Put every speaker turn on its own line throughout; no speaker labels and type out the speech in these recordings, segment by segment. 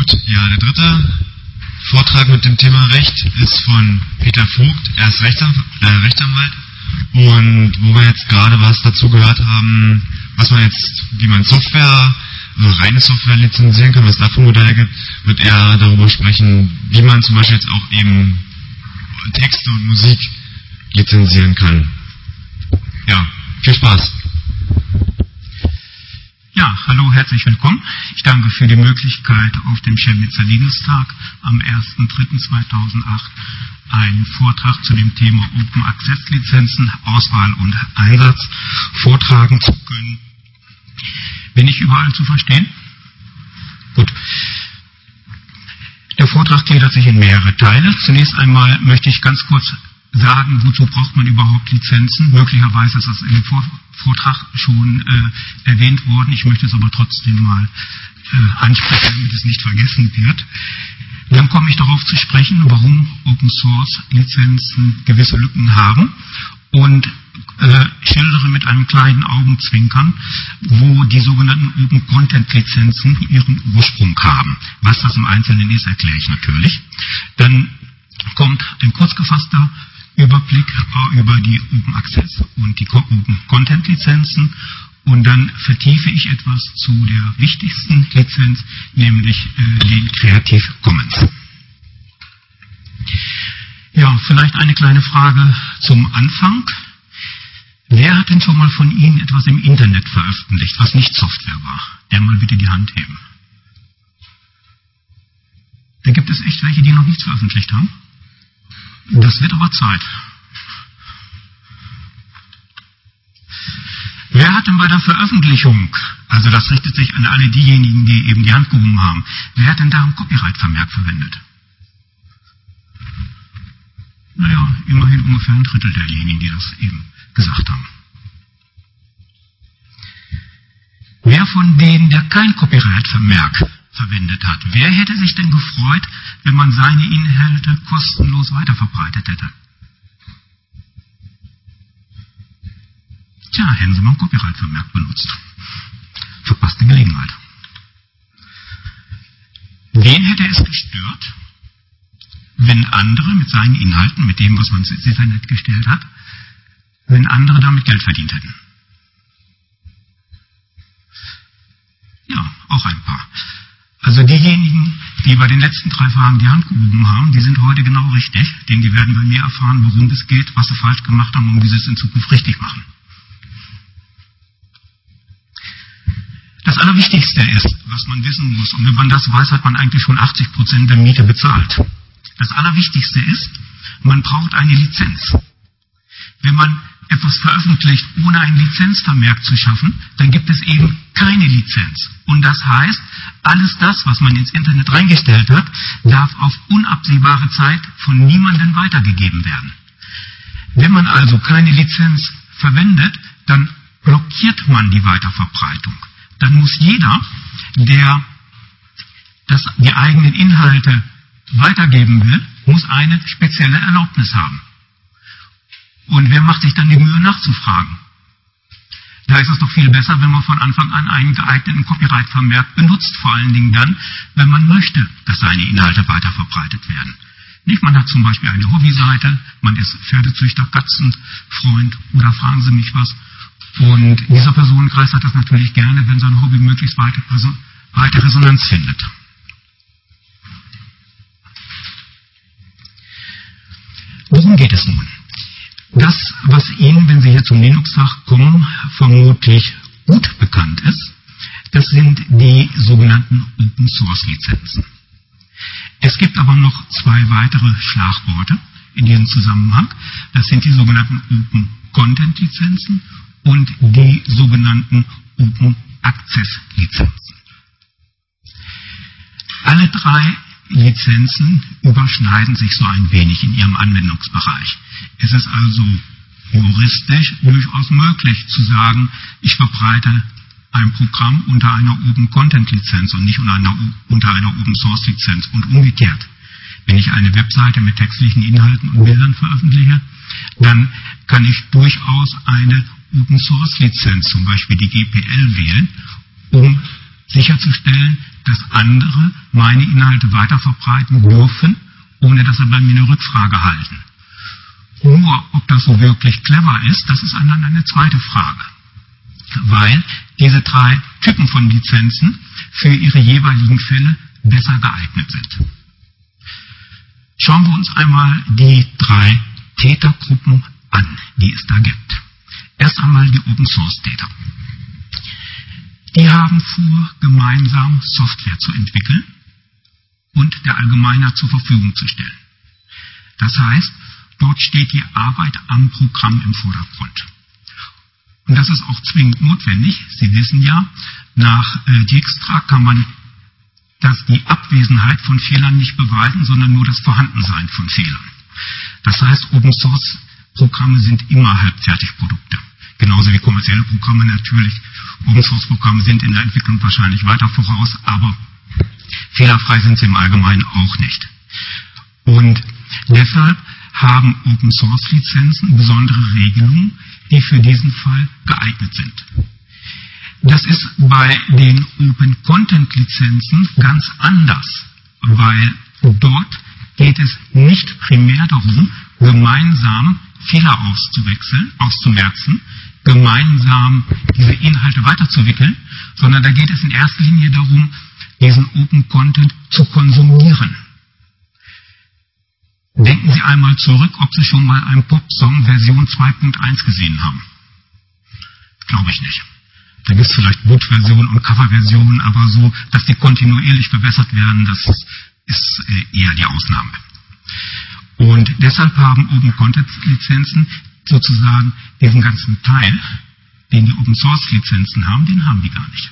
Gut, ja, der dritte Vortrag mit dem Thema Recht ist von Peter Vogt. Er ist Rechtsanwalt. Und wo wir jetzt gerade was dazu gehört haben, wie man Software, also reine Software lizenzieren kann, was es da für Modelle gibt, wird er darüber sprechen, wie man zum Beispiel jetzt auch eben Texte und Musik lizenzieren kann. Ja, viel Spaß.
Ja, hallo, herzlich willkommen. Ich danke für die Möglichkeit, auf dem Chemnitzer Linux-Tag am 1.3.2008 einen Vortrag zu dem Thema Open Access Lizenzen, Auswahl und Einsatz vortragen zu können. Bin ich überall zu verstehen? Gut. Der Vortrag gliedert sich in mehrere Teile. Zunächst einmal möchte ich ganz kurz sagen, wozu braucht man überhaupt Lizenzen. Möglicherweise ist das in dem Vortrag schon erwähnt worden. Ich möchte es aber trotzdem mal ansprechen, damit es nicht vergessen wird. Dann komme ich darauf zu sprechen, warum Open Source Lizenzen gewisse Lücken haben und schildere mit einem kleinen Augenzwinkern, wo die sogenannten Open Content Lizenzen ihren Ursprung haben. Was das im Einzelnen ist, erkläre ich natürlich. Dann kommt ein kurz gefasster Überblick über die Open Access und die Open Content Lizenzen und dann vertiefe ich etwas zu der wichtigsten Lizenz, nämlich den Creative Commons. Ja, vielleicht eine kleine Frage zum Anfang. Wer hat denn schon mal von Ihnen etwas im Internet veröffentlicht, was nicht Software war? Der mal bitte die Hand heben. Da gibt es echt welche, die noch nichts veröffentlicht haben. Das wird aber Zeit. Wer hat denn bei der Veröffentlichung, also das richtet sich an alle diejenigen, die eben die Hand gehoben haben, wer hat denn da einen Copyright-Vermerk verwendet? Naja, immerhin ungefähr ein Drittel derjenigen, die das eben gesagt haben. Wer von denen, der kein Copyright-Vermerk verwendet hat, wer hätte sich denn gefreut, wenn man seine Inhalte kostenlos weiterverbreitet hätte? Tja, hätten Sie mal ein Copyright-Vermerk benutzt. Verpasste Gelegenheit. Wen hätte es gestört, wenn andere mit seinen Inhalten, mit dem, was man ins Internet gestellt hat, wenn andere damit Geld verdient hätten? Ja, auch ein paar. Also diejenigen, die bei den letzten 3 Fragen die Hand gehoben haben, die sind heute genau richtig, denn die werden bei mir erfahren, worum es geht, was sie falsch gemacht haben und wie sie es in Zukunft richtig machen. Das Allerwichtigste ist, was man wissen muss, und wenn man das weiß, hat man eigentlich schon 80% der Miete bezahlt. Das Allerwichtigste ist, man braucht eine Lizenz. Wenn man etwas veröffentlicht, ohne ein Lizenzvermerk zu schaffen, dann gibt es eben keine Lizenz. Und das heißt, alles das, was man ins Internet reingestellt hat, darf auf unabsehbare Zeit von niemandem weitergegeben werden. Wenn man also keine Lizenz verwendet, dann blockiert man die Weiterverbreitung. Dann muss jeder, der die eigenen Inhalte weitergeben will, muss eine spezielle Erlaubnis haben. Und wer macht sich dann die Mühe nachzufragen? Da ist es doch viel besser, wenn man von Anfang an einen geeigneten Copyright-Vermerk benutzt, vor allen Dingen dann, wenn man möchte, dass seine Inhalte weiterverbreitet werden. Nicht, man hat zum Beispiel eine Hobbyseite, man ist Pferdezüchter, Katzenfreund oder fragen Sie mich was. Und dieser Personenkreis hat das natürlich gerne, wenn sein Hobby möglichst weite Resonanz findet. Worum geht es nun? Das, was Ihnen, wenn Sie hier zum Linux-Tag kommen, vermutlich gut bekannt ist, das sind die sogenannten Open-Source-Lizenzen. Es gibt aber noch 2 weitere Schlagworte in diesem Zusammenhang. Das sind die sogenannten Open-Content-Lizenzen und die sogenannten Open-Access-Lizenzen. Alle 3 Lizenzen überschneiden sich so ein wenig in ihrem Anwendungsbereich. Es ist also juristisch durchaus möglich zu sagen, ich verbreite ein Programm unter einer Open Content Lizenz und nicht unter einer Open Source Lizenz und umgekehrt. Wenn ich eine Webseite mit textlichen Inhalten und Bildern veröffentliche, dann kann ich durchaus eine Open Source Lizenz, zum Beispiel die GPL, wählen, um sicherzustellen, dass andere meine Inhalte weiterverbreiten dürfen, ohne dass sie bei mir eine Rückfrage halten. Nur, ob das so wirklich clever ist, das ist dann eine zweite Frage. Weil diese 3 Typen von Lizenzen für ihre jeweiligen Fälle besser geeignet sind. Schauen wir uns einmal die 3 Tätergruppen an, die es da gibt. Erst einmal die Open-Source-Täter. Die haben vor, gemeinsam Software zu entwickeln und der Allgemeinheit zur Verfügung zu stellen. Das heißt, dort steht die Arbeit am Programm im Vordergrund. Und das ist auch zwingend notwendig. Sie wissen ja, nach Dijkstra kann man die Abwesenheit von Fehlern nicht beweisen, sondern nur das Vorhandensein von Fehlern. Das heißt, Open-Source-Programme sind immer Halbfertigprodukte. Genauso wie kommerzielle Programme natürlich. Open-Source-Programme sind in der Entwicklung wahrscheinlich weiter voraus, aber fehlerfrei sind sie im Allgemeinen auch nicht. Und deshalb haben Open-Source-Lizenzen besondere Regelungen, die für diesen Fall geeignet sind. Das ist bei den Open-Content-Lizenzen ganz anders, weil dort geht es nicht primär darum, gemeinsam Fehler auszumerzen, gemeinsam diese Inhalte weiterzuwickeln, sondern da geht es in erster Linie darum, diesen Open Content zu konsumieren. Denken Sie einmal zurück, ob Sie schon mal einen Pop-Song Version 2.1 gesehen haben. Glaube ich nicht. Da gibt es vielleicht Boot-Versionen und Cover-Versionen, aber so, dass die kontinuierlich verbessert werden, das ist eher die Ausnahme. Und deshalb haben Open-Content-Lizenzen sozusagen diesen ganzen Teil, den die Open-Source-Lizenzen haben, den haben die gar nicht.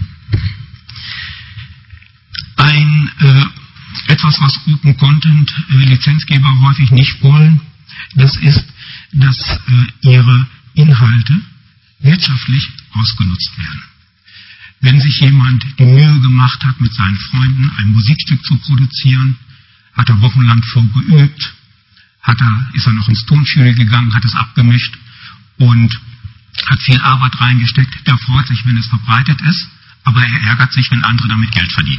Etwas, was Open-Content-Lizenzgeber häufig nicht wollen, das ist, dass ihre Inhalte wirtschaftlich ausgenutzt werden. Wenn sich jemand die Mühe gemacht hat, mit seinen Freunden ein Musikstück zu produzieren, hat er wochenlang vorgeübt, ist er noch ins Tonstudio gegangen, hat es abgemischt und hat viel Arbeit reingesteckt, der freut sich, wenn es verbreitet ist, aber er ärgert sich, wenn andere damit Geld verdienen.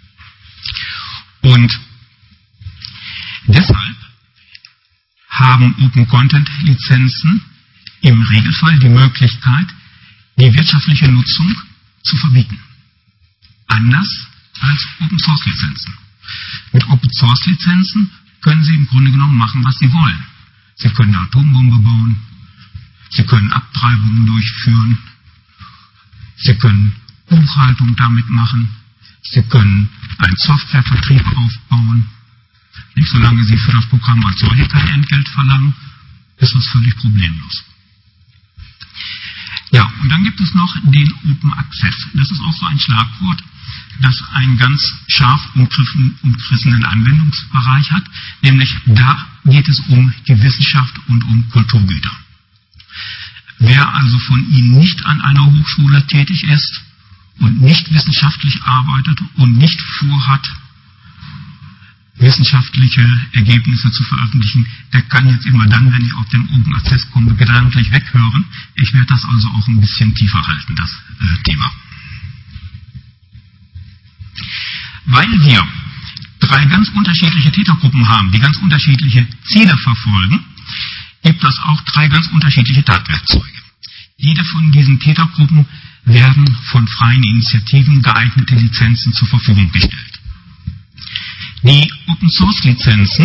Und deshalb haben Open-Content-Lizenzen im Regelfall die Möglichkeit, die wirtschaftliche Nutzung zu verbieten. Anders als Open-Source-Lizenzen. Mit Open-Source-Lizenzen können Sie im Grunde genommen machen, was Sie wollen. Sie können eine Atombombe bauen, Sie können Abtreibungen durchführen, Sie können Buchhaltung damit machen, Sie können einen Softwarevertrieb aufbauen. Nicht solange Sie für das Programm als solches kein Entgelt verlangen, ist das völlig problemlos. Ja, und dann gibt es noch den Open Access. Das ist auch so ein Schlagwort, das einen ganz scharf umrissenen Anwendungsbereich hat, nämlich da geht es um die Wissenschaft und um Kulturgüter. Wer also von Ihnen nicht an einer Hochschule tätig ist und nicht wissenschaftlich arbeitet und nicht vorhat, wissenschaftliche Ergebnisse zu veröffentlichen, der kann jetzt immer dann, wenn ich auf den Open Access komme, gedanklich weghören. Ich werde das also auch ein bisschen tiefer halten, das Thema. Weil wir 3 ganz unterschiedliche Tätergruppen haben, die ganz unterschiedliche Ziele verfolgen, gibt es auch 3 ganz unterschiedliche Tatwerkzeuge. Jede von diesen Tätergruppen werden von freien Initiativen geeignete Lizenzen zur Verfügung gestellt. Die Open-Source-Lizenzen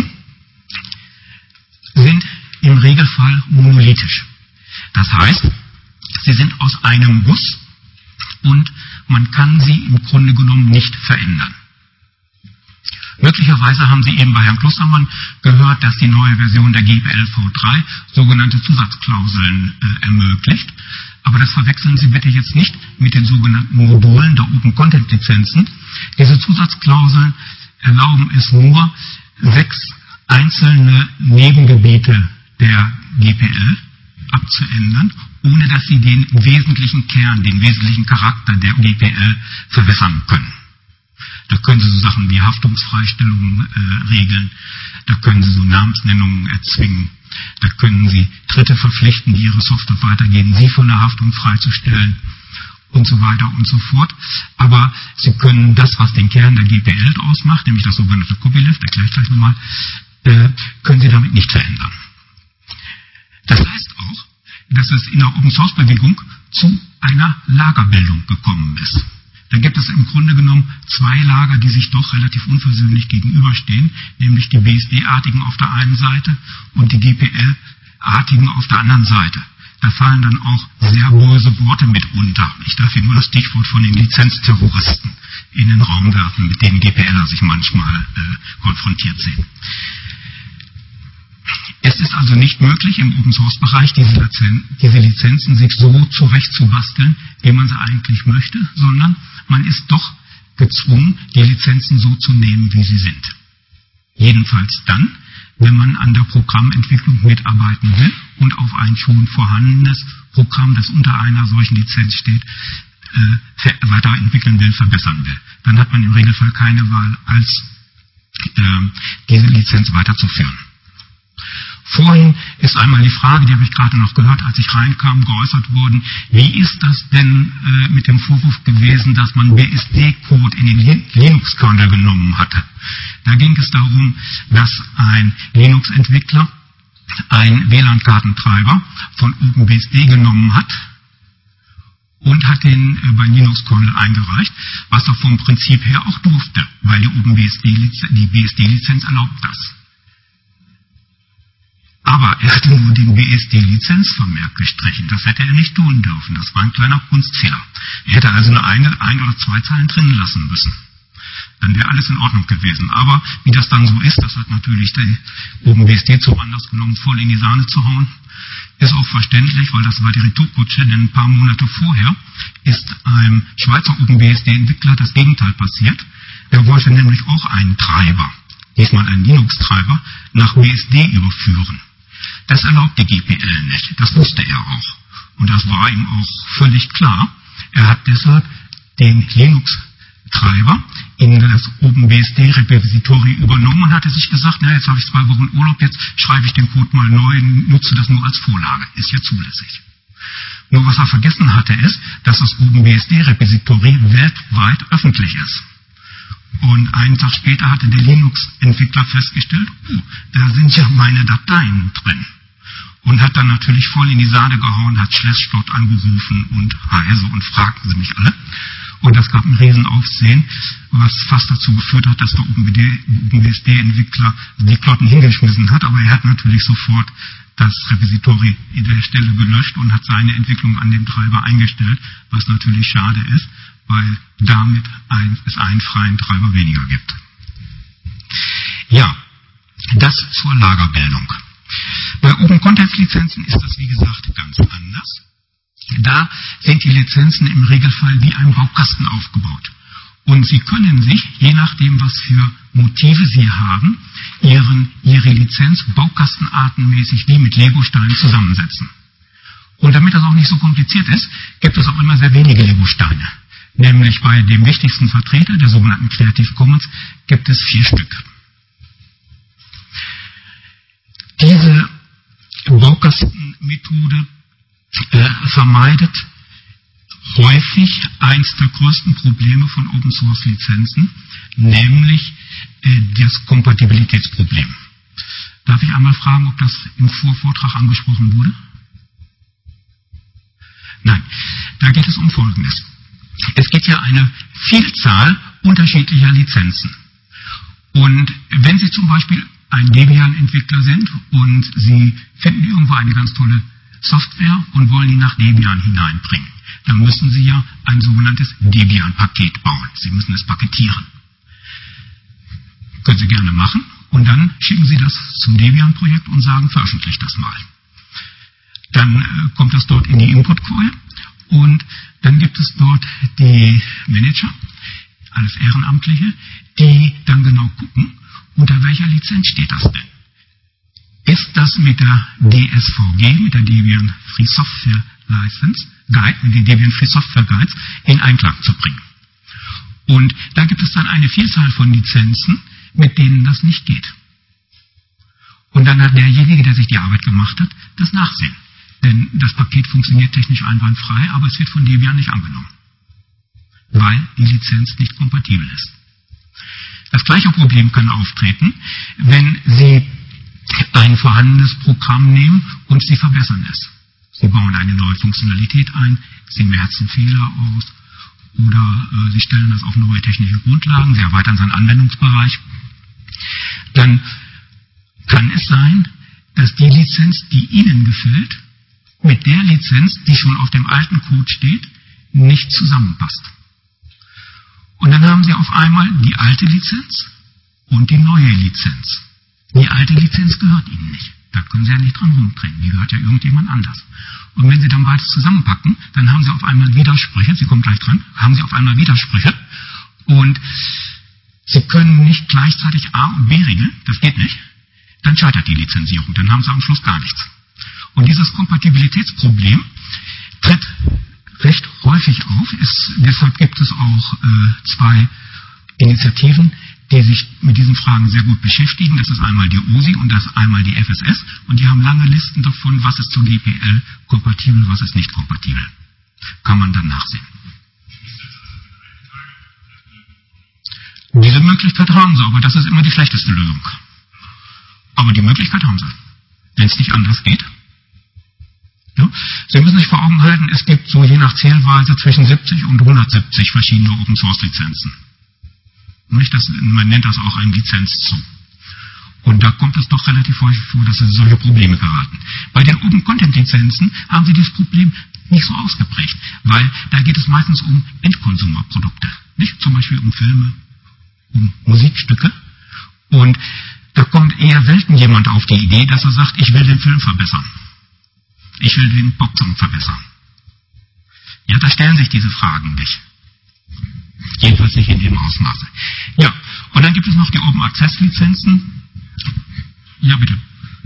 sind im Regelfall monolithisch. Das heißt, sie sind aus einem Guss und man kann sie im Grunde genommen nicht verändern. Möglicherweise haben Sie eben bei Herrn Klostermann gehört, dass die neue Version der GPL v3 sogenannte Zusatzklauseln ermöglicht. Aber das verwechseln Sie bitte jetzt nicht mit den sogenannten Modulen der Open-Content-Lizenzen. Diese Zusatzklauseln erlauben es nur, 6 einzelne Nebengebiete der GPL abzuändern, ohne dass sie den wesentlichen Kern, den wesentlichen Charakter der GPL verwässern können. Da können Sie so Sachen wie Haftungsfreistellungen regeln, da können Sie so Namensnennungen erzwingen, da können Sie Dritte verpflichten, die ihre Software weitergeben, sie von der Haftung freizustellen. und so weiter und so fort. Aber Sie können das, was den Kern der GPL ausmacht, nämlich das sogenannte Copyleft, erkläre ich gleich nochmal, können Sie damit nicht verändern. Das heißt auch, dass es in der Open-Source-Bewegung zu einer Lagerbildung gekommen ist. Da gibt es im Grunde genommen zwei Lager, die sich doch relativ unversöhnlich gegenüberstehen, nämlich die BSD-Artigen auf der einen Seite und die GPL-Artigen auf der anderen Seite. Da fallen dann auch sehr böse Worte mit unter. Ich darf hier nur das Stichwort von den Lizenzterroristen in den Raum werfen, mit denen GPLer sich manchmal konfrontiert sehen. Es ist also nicht möglich, im Open-Source-Bereich diese Lizenzen sich so zurechtzubasteln, wie man sie eigentlich möchte, sondern man ist doch gezwungen, die Lizenzen so zu nehmen, wie sie sind. Jedenfalls dann, wenn man an der Programmentwicklung mitarbeiten will und auf ein schon vorhandenes Programm, das unter einer solchen Lizenz steht, weiterentwickeln will, verbessern will. Dann hat man im Regelfall keine Wahl, als diese Lizenz weiterzuführen. Vorhin ist einmal die Frage, die habe ich gerade noch gehört, als ich reinkam, geäußert worden, wie ist das denn mit dem Vorwurf gewesen, dass man BSD-Code in den Linux-Kernel genommen hatte? Da ging es darum, dass ein Linux-Entwickler einen WLAN-Kartentreiber von OpenBSD genommen hat und hat den beim Linux-Kernel eingereicht, was er vom Prinzip her auch durfte, weil die BSD-Lizenz erlaubt das. Aber er hatte nur den BSD-Lizenzvermerk gestrichen. Das hätte er nicht tun dürfen. Das war ein kleiner Kunstfehler. Er hätte also nur ein oder zwei Zeilen drin lassen müssen. Dann wäre alles in Ordnung gewesen. Aber wie das dann so ist, das hat natürlich die OpenBSD zum Anlass genommen, voll in die Sahne zu hauen. Ist auch verständlich, weil das war die Retourkutsche, denn ein paar Monate vorher ist einem Schweizer OpenBSD-Entwickler das Gegenteil passiert. Der wollte nämlich auch einen Treiber, diesmal einen Linux-Treiber, nach BSD überführen. Das erlaubt die GPL nicht. Das wusste er auch. Und das war ihm auch völlig klar. Er hat deshalb den Linux-Treiber in das OpenBSD-Repository übernommen und hatte sich gesagt, na, jetzt habe ich 2 Wochen Urlaub, jetzt schreibe ich den Code mal neu und nutze das nur als Vorlage. Ist ja zulässig. Nur was er vergessen hatte ist, dass das OpenBSD-Repository weltweit öffentlich ist. Und einen Tag später hatte der Linux-Entwickler festgestellt, da sind ja meine Dateien drin. Und hat dann natürlich voll in die Sahne gehauen, hat Schlesslot angerufen und Heise und fragten sie mich alle. Und das gab ein Riesenaufsehen, was fast dazu geführt hat, dass der OpenBSD-Entwickler die Klotten hingeschmissen hat. Aber er hat natürlich sofort das Repository in der Stelle gelöscht und hat seine Entwicklung an dem Treiber eingestellt, was natürlich schade ist, weil damit es einen freien Treiber weniger gibt. Ja, das zur Lagerbildung. Bei Open-Context-Lizenzen ist das, wie gesagt, ganz anders. Da sind die Lizenzen im Regelfall wie ein Baukasten aufgebaut. Und Sie können sich, je nachdem, was für Motive Sie haben, Ihre Lizenz baukastenartenmäßig wie mit Lego-Steinen zusammensetzen. Und damit das auch nicht so kompliziert ist, gibt es auch immer sehr wenige Lego-Steine. Nämlich bei dem wichtigsten Vertreter, der sogenannten Creative Commons, gibt es 4 Stück. Diese Baukastenmethode vermeidet häufig eins der größten Probleme von Open-Source-Lizenzen, nämlich das Kompatibilitätsproblem. Darf ich einmal fragen, ob das im Vorvortrag angesprochen wurde? Nein, da geht es um Folgendes. Es gibt ja eine Vielzahl unterschiedlicher Lizenzen. Und wenn Sie zum Beispiel ein Debian-Entwickler sind und Sie finden irgendwo eine ganz tolle Software und wollen die nach Debian hineinbringen, dann müssen Sie ja ein sogenanntes Debian-Paket bauen. Sie müssen es paketieren. Können Sie gerne machen und dann schicken Sie das zum Debian-Projekt und sagen, veröffentlicht das mal. Dann kommt das dort in die Input-Queue und dann gibt es dort die Manager, alles Ehrenamtliche, die dann genau gucken, unter welcher Lizenz steht das denn? Ist das mit der DSVG, mit der Debian Free Software License Guide, mit den Debian Free Software Guides in Einklang zu bringen? Und da gibt es dann eine Vielzahl von Lizenzen, mit denen das nicht geht. Und dann hat derjenige, der sich die Arbeit gemacht hat, das Nachsehen. Denn das Paket funktioniert technisch einwandfrei, aber es wird von Debian nicht angenommen. weil die Lizenz nicht kompatibel ist. Das gleiche Problem kann auftreten, wenn Sie ein vorhandenes Programm nehmen und Sie verbessern es. Sie bauen eine neue Funktionalität ein, Sie merzen Fehler aus oder Sie stellen das auf neue technische Grundlagen, Sie erweitern seinen Anwendungsbereich. Dann kann es sein, dass die Lizenz, die Ihnen gefällt, mit der Lizenz, die schon auf dem alten Code steht, nicht zusammenpasst. Und dann haben Sie auf einmal die alte Lizenz und die neue Lizenz. Die alte Lizenz gehört Ihnen nicht. Da können Sie ja nicht dran rumdrehen. Die gehört ja irgendjemand anders. Und wenn Sie dann beides zusammenpacken, dann haben Sie auf einmal Widersprüche. Sie kommen gleich dran. Haben Sie auf einmal Widersprüche. Und Sie können nicht gleichzeitig A und B regeln. Das geht nicht. Dann scheitert die Lizenzierung. Dann haben Sie am Schluss gar nichts. Und dieses Kompatibilitätsproblem tritt recht häufig auf. Deshalb gibt es auch zwei Initiativen, die sich mit diesen Fragen sehr gut beschäftigen. Das ist einmal die OSI und das einmal die FSS. Und die haben lange Listen davon, was ist zur GPL kompatibel, was ist nicht kompatibel. Kann man dann nachsehen. Diese Möglichkeit haben sie, aber das ist immer die schlechteste Lösung. Aber die Möglichkeit haben sie, wenn es nicht anders geht. Ja? Sie müssen sich vor Augen halten, es gibt so je nach Zählweise zwischen 70 und 170 verschiedene Open-Source-Lizenzen. Man nennt das auch einen Lizenzzoo. Und da kommt es doch relativ häufig vor, dass Sie solche Probleme geraten. Bei den Open-Content-Lizenzen haben Sie dieses Problem nicht so ausgeprägt, weil da geht es meistens um Endkonsumerprodukte, nicht? Zum Beispiel um Filme, um Musikstücke. Und da kommt eher selten jemand auf die Idee, dass er sagt, ich will den Film verbessern. Ich will den Popsong verbessern. Ja, da stellen sich diese Fragen nicht. Jedenfalls nicht in dem Ausmaße. Ja, und dann gibt es noch die Open Access Lizenzen. Ja, bitte.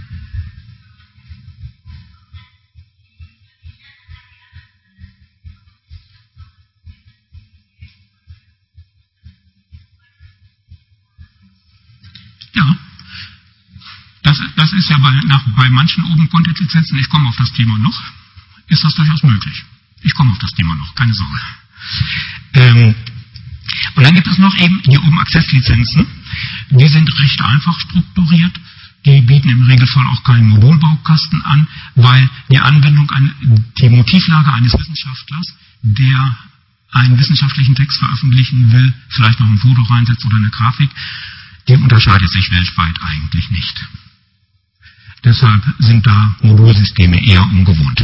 Ja, das ist ja bei manchen Open Content Lizenzen, ich komme auf das Thema noch, ist das durchaus möglich. Ich komme auf das Thema noch, keine Sorge. Und dann gibt es noch eben die Open Access Lizenzen. Die sind recht einfach strukturiert. Die bieten im Regelfall auch keinen Modulbaukasten an, weil die Anwendung die Motivlage eines Wissenschaftlers, der einen wissenschaftlichen Text veröffentlichen will, vielleicht noch ein Foto reinsetzt oder eine Grafik, die unterscheidet sich weltweit eigentlich nicht. Deshalb sind da Modulsysteme eher ungewohnt.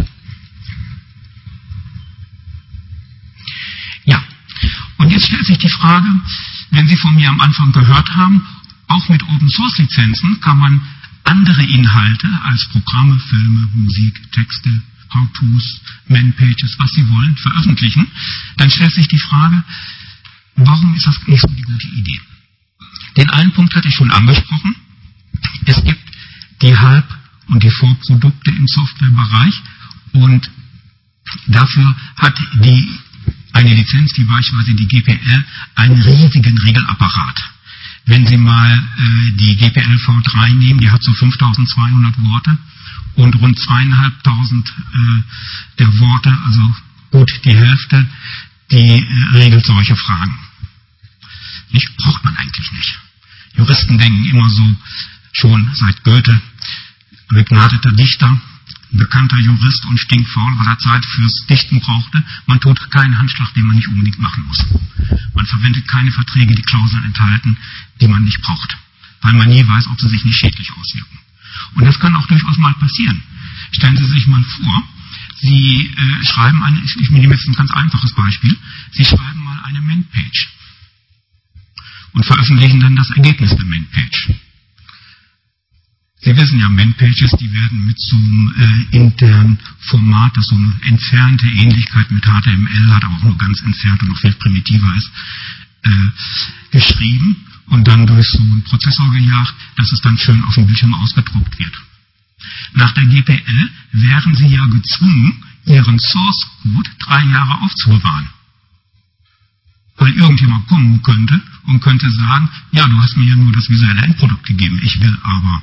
Ja, und jetzt stellt sich die Frage, wenn Sie von mir am Anfang gehört haben, auch mit Open-Source-Lizenzen kann man andere Inhalte als Programme, Filme, Musik, Texte, How-Tos, Man-Pages, was Sie wollen, veröffentlichen. Dann stellt sich die Frage, warum ist das nicht so die gute Idee? Den einen Punkt hatte ich schon angesprochen. Es gibt die Halb- und die Vorprodukte im Softwarebereich und dafür hat eine Lizenz, wie beispielsweise die GPL, einen riesigen Regelapparat. Wenn Sie mal die GPL V3 nehmen, die hat so 5200 Worte und rund 2500 der Worte, also gut die Hälfte, die regelt solche Fragen. Nicht? Braucht man eigentlich nicht. Juristen denken immer so, schon seit Goethe, begnadeter Dichter, bekannter Jurist und stinkfaul, weil er Zeit fürs Dichten brauchte. Man tut keinen Handschlag, den man nicht unbedingt machen muss. Man verwendet keine Verträge, die Klauseln enthalten, die man nicht braucht, weil man nie weiß, ob sie sich nicht schädlich auswirken. Und das kann auch durchaus mal passieren. Stellen Sie sich mal vor, Sie schreiben ich nehme jetzt ein ganz einfaches Beispiel, Sie schreiben mal eine Man-Page und veröffentlichen dann das Ergebnis der Man-Page. Sie wissen ja, Man-Pages, die werden mit so einem internen Format, das so eine entfernte Ähnlichkeit mit HTML hat, aber auch nur ganz entfernt und noch viel primitiver ist, geschrieben und dann durch so einen Prozessor gejagt, dass es dann schön auf dem Bildschirm ausgedruckt wird. Nach der GPL wären Sie ja gezwungen, Ihren Source Code 3 Jahre aufzubewahren. Weil irgendjemand kommen könnte und könnte sagen, ja, du hast mir ja nur das visuelle Endprodukt gegeben, ich will aber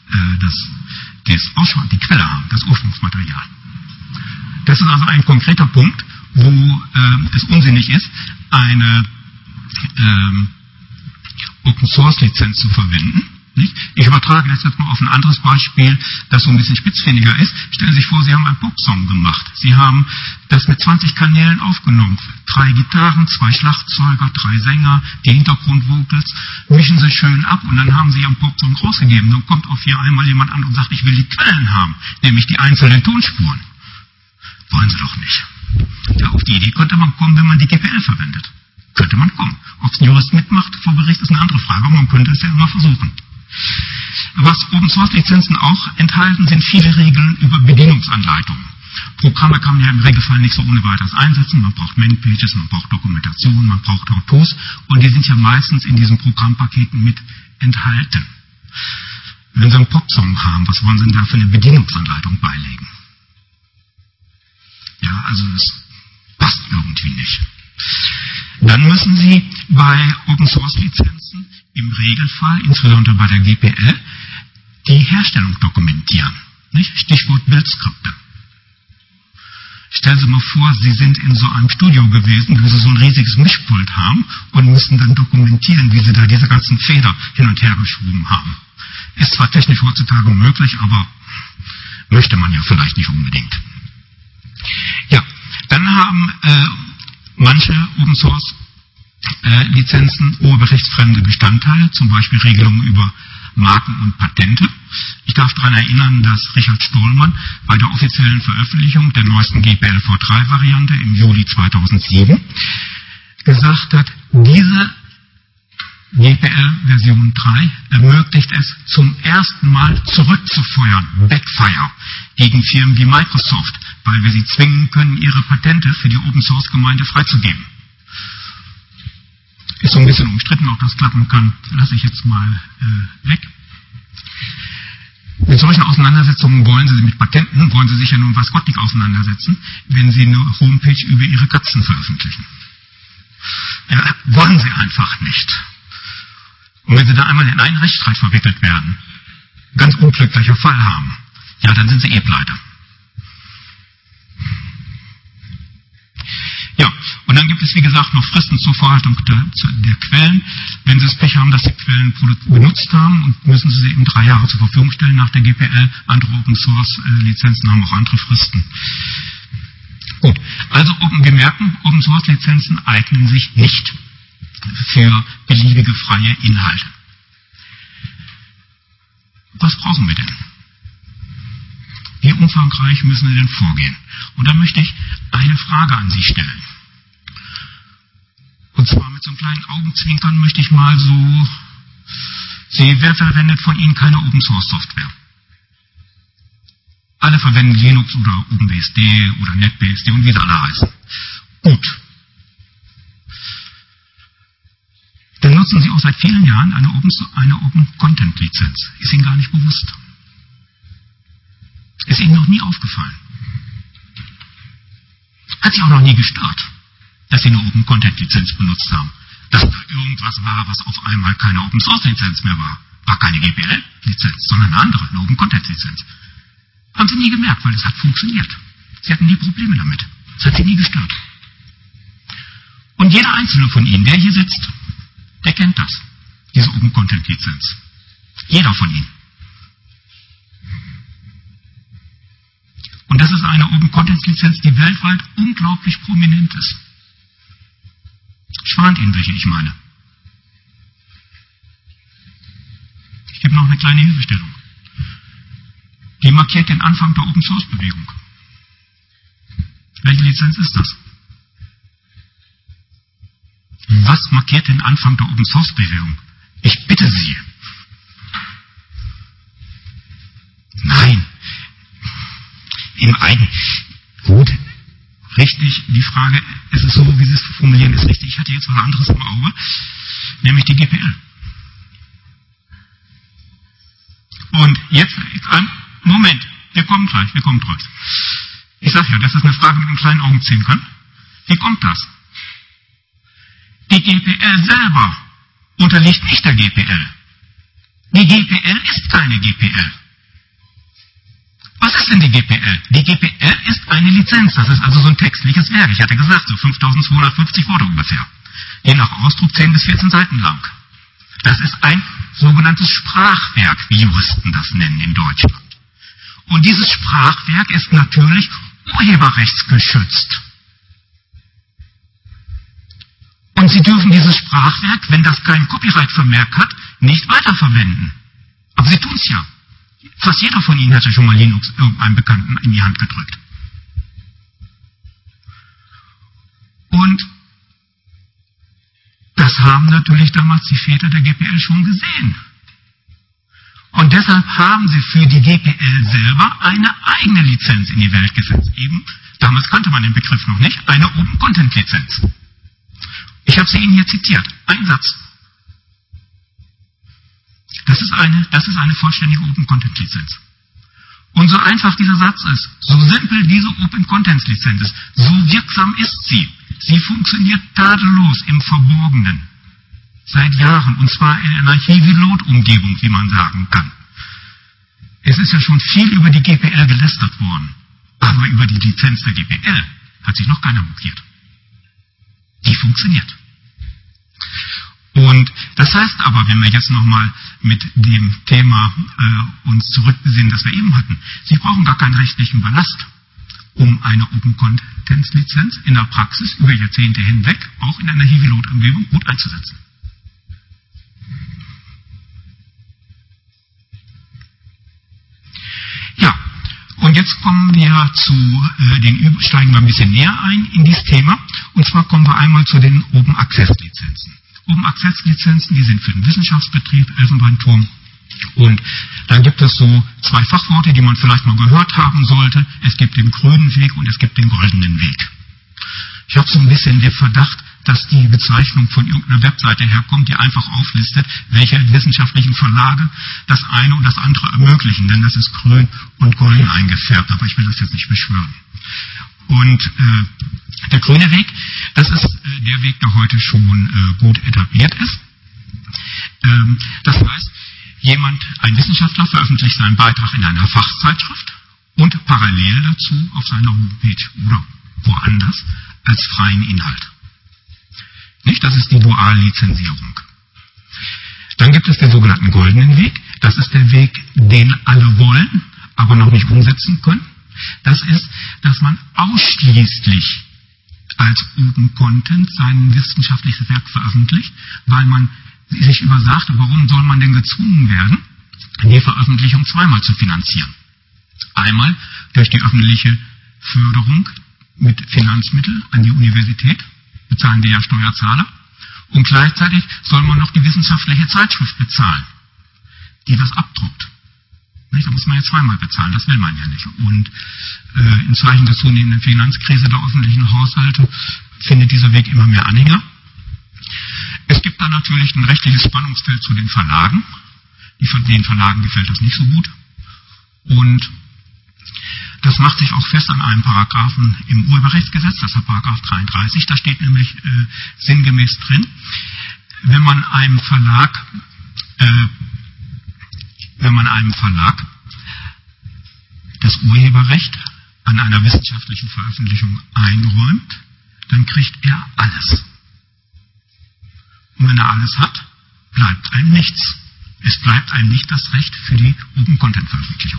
die Quelle haben, das Ursprungsmaterial. Das ist also ein konkreter Punkt, wo es unsinnig ist, eine Open-Source-Lizenz zu verwenden. Nicht? Ich übertrage das jetzt mal auf ein anderes Beispiel, das so ein bisschen spitzfindiger ist. Stellen Sie sich vor, Sie haben einen Popsong gemacht. Sie haben das mit 20 Kanälen aufgenommen. 3 Gitarren, 2 Schlagzeuger, 3 Sänger, die Hintergrundvocals, mischen Sie schön ab und dann haben Sie Ihren Popsong rausgegeben. Dann kommt auf hier einmal jemand an und sagt, ich will die Quellen haben, nämlich die einzelnen Tonspuren. Wollen Sie doch nicht. Ja, auf die Idee könnte man kommen, wenn man die GPL verwendet. Könnte man kommen. Ob es ein Jurist mitmacht vor Gericht, ist eine andere Frage, aber man könnte es ja immer versuchen. Was Open-Source-Lizenzen auch enthalten, sind viele Regeln über Bedienungsanleitungen. Programme kann man ja im Regelfall nicht so ohne weiteres einsetzen. Man braucht Man-Pages, man braucht Dokumentation, man braucht Autos und die sind ja meistens in diesen Programmpaketen mit enthalten. Wenn Sie einen Popsong haben, was wollen Sie denn da für eine Bedienungsanleitung beilegen? Ja, also das passt irgendwie nicht. Dann müssen Sie bei Open-Source-Lizenzen im Regelfall, insbesondere bei der GPL, die Herstellung dokumentieren. Nicht? Stichwort Bildskripte. Stellen Sie mal vor, Sie sind in so einem Studio gewesen, wo Sie so ein riesiges Mischpult haben und müssen dann dokumentieren, wie Sie da diese ganzen Feder hin und her geschoben haben. Ist zwar technisch heutzutage möglich, aber möchte man ja vielleicht nicht unbedingt. Ja, dann haben manche Open-Source-Lizenzen urheberrechtsfremde Bestandteile, zum Beispiel Regelungen über Marken und Patente. Ich darf daran erinnern, dass Richard Stallman bei der offiziellen Veröffentlichung der neuesten GPL v3-Variante im Juli 2007 gesagt hat, diese GPL Version 3 ermöglicht es zum ersten Mal zurückzufeuern, Backfire, gegen Firmen wie Microsoft, weil wir sie zwingen können, ihre Patente für die Open-Source-Gemeinde freizugeben. Ist so ein bisschen umstritten, ob das klappen kann, lasse ich jetzt mal weg. Mit solchen Auseinandersetzungen wollen Sie mit Patenten, wollen Sie sich ja nun weiß Gott nicht auseinandersetzen, wenn Sie eine Homepage über Ihre Katzen veröffentlichen. Wollen Sie einfach nicht. Und wenn Sie da einmal in einen Rechtsstreit verwickelt werden, ganz unglücklicher Fall haben, ja, dann sind Sie pleite. Ja, und dann gibt es, wie gesagt, noch Fristen zur Vorhaltung der Quellen. Wenn Sie das Pech haben, dass Sie Quellen benutzt haben, und müssen Sie eben 3 Jahre zur Verfügung stellen nach der GPL. Andere Open-Source-Lizenzen haben auch andere Fristen. Gut, also Open-Source-Lizenzen eignen sich nicht für beliebige freie Inhalte. Was brauchen wir denn? Wie umfangreich müssen wir denn vorgehen? Und da möchte ich eine Frage an Sie stellen. Und zwar mit so einem kleinen Augenzwinkern möchte ich mal so sehen, wer verwendet von Ihnen keine Open-Source-Software? Alle verwenden Linux oder OpenBSD oder NetBSD und wie sie alle heißen. Gut. Dann nutzen Sie auch seit vielen Jahren eine Open-Content-Lizenz. Ist Ihnen gar nicht bewusst. Ist Ihnen noch nie aufgefallen. Hat Sie auch noch nie gestört, dass Sie eine Open-Content-Lizenz benutzt haben. Dass da irgendwas war, was auf einmal keine Open-Source-Lizenz mehr war. War keine GPL-Lizenz, sondern eine andere, eine Open-Content-Lizenz. Haben Sie nie gemerkt, weil es hat funktioniert. Sie hatten nie Probleme damit. Es hat Sie nie gestört. Und jeder einzelne von Ihnen, der hier sitzt, der kennt das, diese Open-Content-Lizenz. Jeder von Ihnen. Und das ist eine Open-Content-Lizenz, die weltweit unglaublich prominent ist. Ich warne Ihnen, welche ich meine. Ich gebe noch eine kleine Hilfestellung. Die markiert den Anfang der Open-Source-Bewegung. Welche Lizenz ist das? Was markiert den Anfang der Open-Source-Bewegung? Ich bitte Sie. Nein. Im Eigen. Gut. Richtig. Die Frage, ist es so, wie Sie es formulieren, ist richtig. Ich hatte jetzt was anderes im Auge. Nämlich die GPL. Und jetzt, Moment. Wir kommen gleich. Ich sage ja, das ist eine Frage mit einem kleinen Augenzwinkern. Wie kommt das? Die GPL selber unterliegt nicht der GPL. Die GPL ist keine GPL. Was ist denn die GPL? Die GPL ist eine Lizenz. Das ist also so ein textliches Werk. Ich hatte gesagt, so 5250 Worte ungefähr. je nach Ausdruck 10 bis 14 Seiten lang. Das ist ein sogenanntes Sprachwerk, wie Juristen das nennen in Deutschland. Und dieses Sprachwerk ist natürlich urheberrechtsgeschützt. Und Sie dürfen dieses Sprachwerk, wenn das kein Copyright-Vermerk hat, nicht weiterverwenden. Aber Sie tun es ja. Fast jeder von Ihnen hat ja schon mal Linux irgendeinem Bekannten in die Hand gedrückt. Und das haben natürlich damals die Väter der GPL schon gesehen. Und deshalb haben sie für die GPL selber eine eigene Lizenz in die Welt gesetzt. Eben, damals kannte man den Begriff noch nicht, eine Open-Content-Lizenz. Ich habe sie Ihnen hier zitiert. Ein Satz. Das ist eine vollständige Open-Content-Lizenz. Und so einfach dieser Satz ist, so simpel diese Open-Content-Lizenz ist, so wirksam ist sie. Sie funktioniert tadellos im Verborgenen. Seit Jahren. Und zwar in einer Heavy-Load-Umgebung, wie man sagen kann. Es ist ja schon viel über die GPL gelästert worden. Aber über die Lizenz der GPL hat sich noch keiner mokiert. Die funktioniert. Und das heißt aber, wenn wir jetzt nochmal mit dem Thema uns zurückbesinnen, das wir eben hatten, Sie brauchen gar keinen rechtlichen Ballast, um eine Open-Content-Lizenz in der Praxis über Jahrzehnte hinweg, auch in einer Heavy-Load-Umgebung, gut einzusetzen. Ja, und jetzt kommen wir steigen wir ein bisschen näher ein in dieses Thema. Und zwar kommen wir einmal zu den Open-Access-Lizenzen. Open-Access-Lizenzen, die sind für den Wissenschaftsbetrieb, Elfenbeinturm. Und dann gibt es so 2 Fachworte, die man vielleicht mal gehört haben sollte. Es gibt den grünen Weg und es gibt den goldenen Weg. Ich habe so ein bisschen den Verdacht, dass die Bezeichnung von irgendeiner Webseite herkommt, die einfach auflistet, welche wissenschaftlichen Verlage das eine und das andere ermöglichen. Denn das ist grün und golden eingefärbt, aber ich will das jetzt nicht beschwören. Und der grüne Weg, das ist der Weg, der heute schon gut etabliert ist. Das heißt, ein Wissenschaftler veröffentlicht seinen Beitrag in einer Fachzeitschrift und parallel dazu auf seiner Homepage oder woanders als freien Inhalt. Nicht? Das ist die Duallizenzierung. Dann gibt es den sogenannten goldenen Weg. Das ist der Weg, den alle wollen, aber noch nicht umsetzen können. Das ist, dass man ausschließlich als Open Content sein wissenschaftliches Werk veröffentlicht, weil man sich übersagt, warum soll man denn gezwungen werden, die Veröffentlichung zweimal zu finanzieren. Einmal durch die öffentliche Förderung mit Finanzmitteln an die Universität, bezahlen die ja Steuerzahler, und gleichzeitig soll man noch die wissenschaftliche Zeitschrift bezahlen, die das abdruckt. Da muss man ja zweimal bezahlen, das will man ja nicht. Und in Zeichen der zunehmenden Finanzkrise der öffentlichen Haushalte findet dieser Weg immer mehr Anhänger. Es gibt dann natürlich ein rechtliches Spannungsfeld zu den Verlagen. Den Verlagen gefällt das nicht so gut. Und das macht sich auch fest an einem Paragraphen im Urheberrechtsgesetz, das ist Paragraph 33. Da steht nämlich sinngemäß drin, wenn man einem Verlag das Urheberrecht an einer wissenschaftlichen Veröffentlichung einräumt, dann kriegt er alles. Und wenn er alles hat, bleibt einem nichts. Es bleibt einem nicht das Recht für die Open-Content-Veröffentlichung.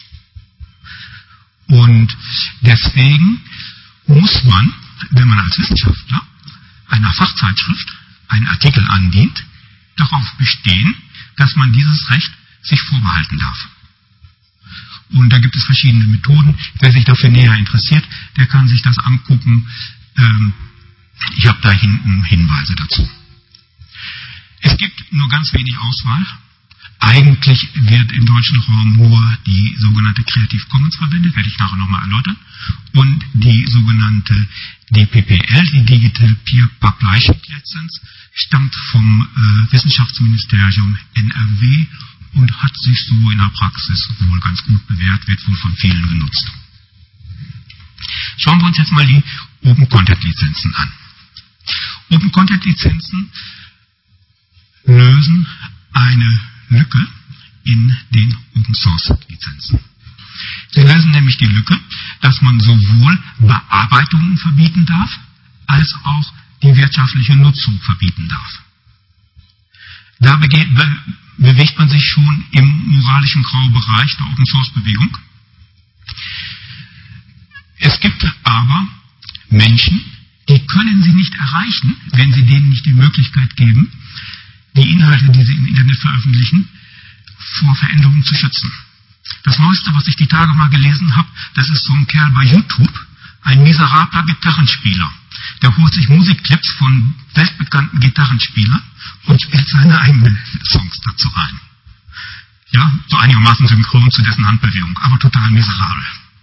Und deswegen muss man, wenn man als Wissenschaftler einer Fachzeitschrift einen Artikel andient, darauf bestehen, dass man dieses Recht sich vorbehalten darf. Und da gibt es verschiedene Methoden. Wer sich dafür näher interessiert, der kann sich das angucken. Ich habe da hinten Hinweise dazu. Es gibt nur ganz wenig Auswahl. Eigentlich wird im deutschen Raum nur die sogenannte Creative Commons verwendet, werde ich nachher nochmal erläutern. Und die sogenannte DPPL, die Digital Peer Publishing License, stammt vom Wissenschaftsministerium NRW und hat sich so in der Praxis wohl ganz gut bewährt, wird wohl von vielen genutzt. Schauen wir uns jetzt mal die Open Content Lizenzen an. Open Content Lizenzen lösen eine Lücke in den Open Source Lizenzen. Sie lösen nämlich die Lücke, dass man sowohl Bearbeitungen verbieten darf, als auch die wirtschaftliche Nutzung verbieten darf. Da bewegt man sich schon im moralischen Graubereich der Open-Source-Bewegung. Es gibt aber Menschen, die können sie nicht erreichen, wenn sie denen nicht die Möglichkeit geben, die Inhalte, die sie im Internet veröffentlichen, vor Veränderungen zu schützen. Das Neueste, was ich die Tage mal gelesen habe, das ist so ein Kerl bei YouTube, ein miserabler Gitarrenspieler. Der holt sich Musikclips von weltbekannten Gitarrenspielern und spielt seine eigenen Songs dazu ein. Ja, so einigermaßen synchron zu dessen Handbewegung, aber total miserabel.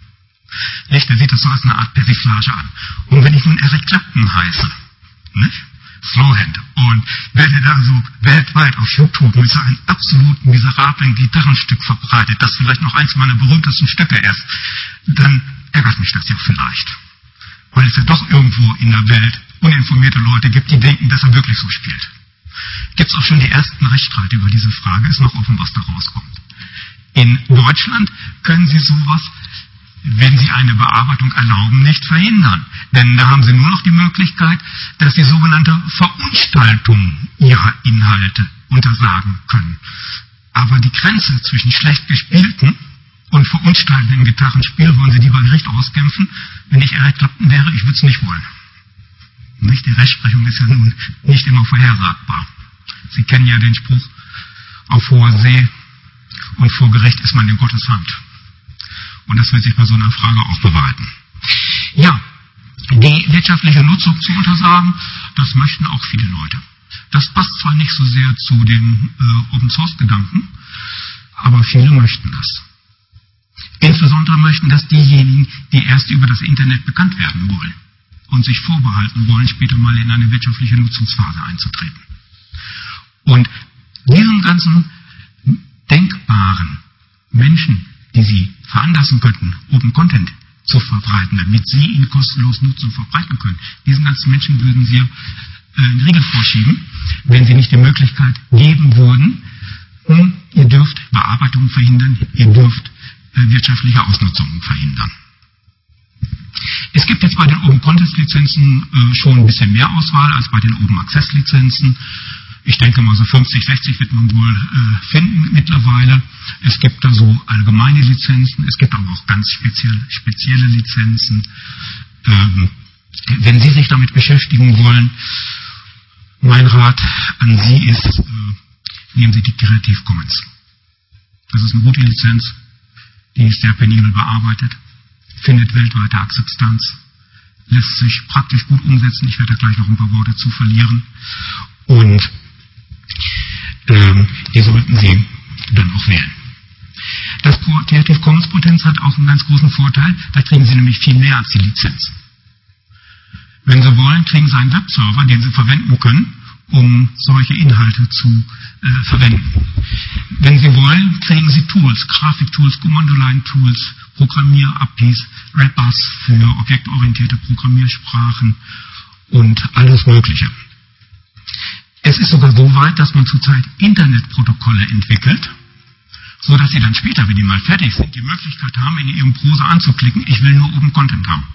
Nicht? Der sieht das so als eine Art Persiflage an. Und wenn ich nun Eric Clapton heiße, nicht? Slowhand, und werde da so weltweit auf YouTube mit so einem absolut miserablen Gitarrenstück verbreitet, das vielleicht noch eins meiner berühmtesten Stücke ist, dann ärgert mich das ja vielleicht. Weil es ja doch irgendwo in der Welt uninformierte Leute gibt, die denken, dass er wirklich so spielt. Gibt es auch schon die ersten Rechtsstreite über diese Frage, ist noch offen, was da rauskommt. In Deutschland können Sie sowas, wenn Sie eine Bearbeitung erlauben, nicht verhindern. Denn da haben Sie nur noch die Möglichkeit, dass Sie sogenannte Verunstaltung Ihrer Inhalte untersagen können. Aber die Grenze zwischen schlecht gespielten und verunstaltenden Gitarrenspiel wollen Sie die bei Gericht auskämpfen. Wenn ich Eric Clapton wäre, ich würde es nicht wollen. Nicht? Die Rechtsprechung ist ja nun nicht immer vorhersagbar. Sie kennen ja den Spruch, auf hoher See und vor Gericht ist man in Gottes Hand. Und das wird sich bei so einer Frage auch bewahrheiten. Ja, die wirtschaftliche Nutzung zu untersagen, das möchten auch viele Leute. Das passt zwar nicht so sehr zu dem Open-Source-Gedanken, aber viele möchten das. Insbesondere möchten das diejenigen, die erst über das Internet bekannt werden wollen und sich vorbehalten wollen, später mal in eine wirtschaftliche Nutzungsphase einzutreten. Und diesen ganzen denkbaren Menschen, die sie veranlassen könnten, Open Content zu verbreiten, damit sie ihn kostenlos nutzen und verbreiten können, diesen ganzen Menschen würden sie einen Riegel vorschieben, wenn sie nicht die Möglichkeit geben würden, ihr dürft Bearbeitungen verhindern, ihr dürft wirtschaftliche Ausnutzungen verhindern. Es gibt jetzt bei den Open Content Lizenzen schon ein bisschen mehr Auswahl als bei den Open Access Lizenzen. Ich denke mal so 50, 60 wird man wohl finden mittlerweile. Es gibt da so allgemeine Lizenzen, es gibt aber auch ganz spezielle Lizenzen. Wenn Sie sich damit beschäftigen wollen, mein Rat an Sie ist, nehmen Sie die Creative Commons. Das ist eine gute Lizenz, die ist sehr penibel bearbeitet, findet weltweite Akzeptanz, lässt sich praktisch gut umsetzen. Ich werde da gleich noch ein paar Worte zu verlieren. Und die sollten Sie dann auch wählen. Das Creative Commons Potenz hat auch einen ganz großen Vorteil, da kriegen Sie nämlich viel mehr als die Lizenz. Wenn Sie wollen, kriegen Sie einen Webserver, den Sie verwenden können, um solche Inhalte zu verwenden. Wenn Sie wollen, kriegen Sie Tools, Grafiktools, Kommandoline-Tools, Programmier-APIs, Wrappers für objektorientierte Programmiersprachen und alles Mögliche. Es ist sogar so weit, dass man zurzeit Internetprotokolle entwickelt, so dass Sie dann später, wenn die mal fertig sind, die Möglichkeit haben, in Ihrem Browser anzuklicken, ich will nur Open Content haben.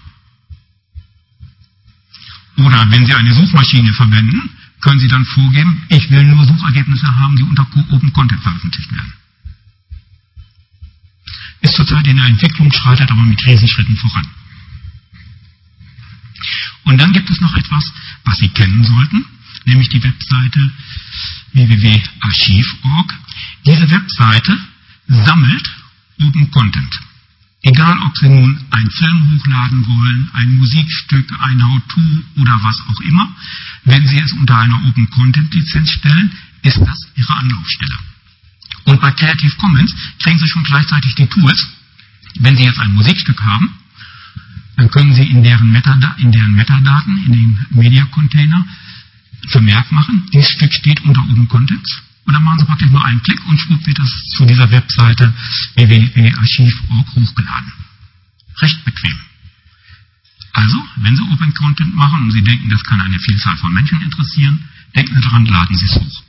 Oder wenn Sie eine Suchmaschine verwenden, können Sie dann vorgeben, ich will nur Suchergebnisse haben, die unter Open Content veröffentlicht werden. Ist zurzeit in der Entwicklung, schreitet aber mit Riesenschritten voran. Und dann gibt es noch etwas, was Sie kennen sollten, nämlich die Webseite www.archiv.org. Diese Webseite sammelt Open Content. Egal, ob Sie nun einen Film hochladen wollen, ein Musikstück, ein How-To oder was auch immer, wenn Sie es unter einer Open Content Lizenz stellen, ist das Ihre Anlaufstelle. Und bei Creative Commons kriegen Sie schon gleichzeitig die Tools. Wenn Sie jetzt ein Musikstück haben, dann können Sie in deren Metadaten, in den Media Container, Vermerk machen, dieses Stück steht unter Open Contents. Und dann machen Sie praktisch nur einen Klick und schwupp wird das zu dieser Webseite www.archiv.org hochgeladen. Recht bequem. Also, wenn Sie Open Content machen und Sie denken, das kann eine Vielzahl von Menschen interessieren, denken Sie daran, laden Sie es hoch.